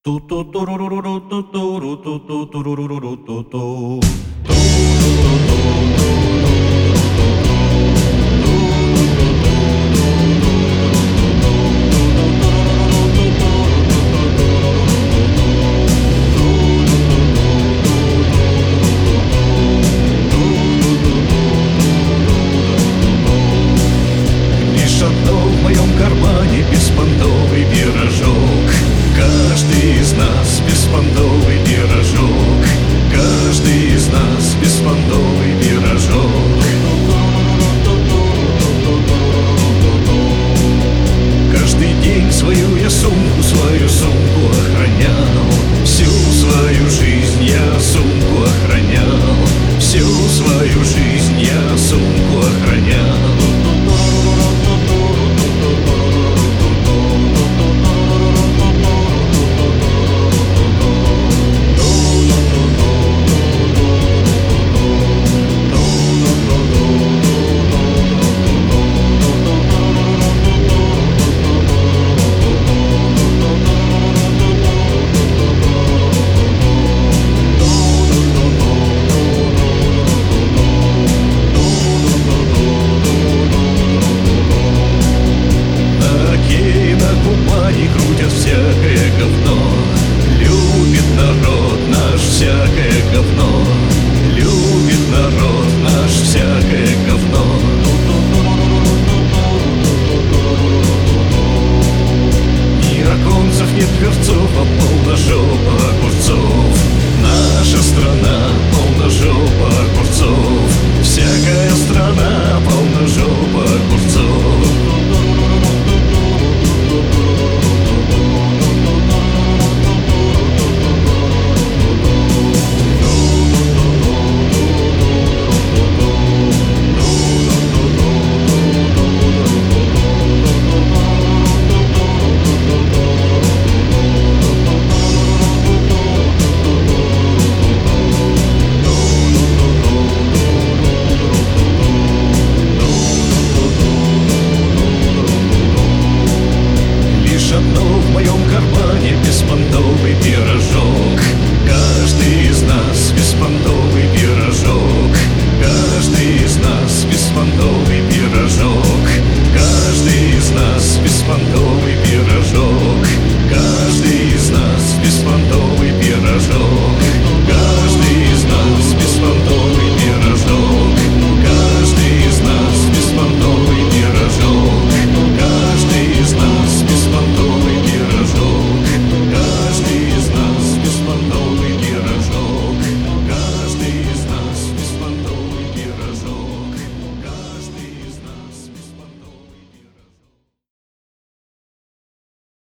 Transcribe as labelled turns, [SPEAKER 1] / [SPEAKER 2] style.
[SPEAKER 1] Лишь одно в моем кармане — беспонтовый пирожок. Каждый из нас — беспонтовый пирожок. Каждый из нас — беспонтовый пирожок. Каждый день свою я свою сумку охранял. Всю свою жизнь я сумку охранял. Всю свою жизнь я сумку охранял. Крутят всякое говно. Любит народ наш всякое говно. Любит народ наш всякое говно. Ни оконцев, ни дверцов, а полножопа огурцов. Наша страна полножопа огурцов. Всякая страна полножопа огурцов. Одно в моем кармане — беспонтовый пирожок.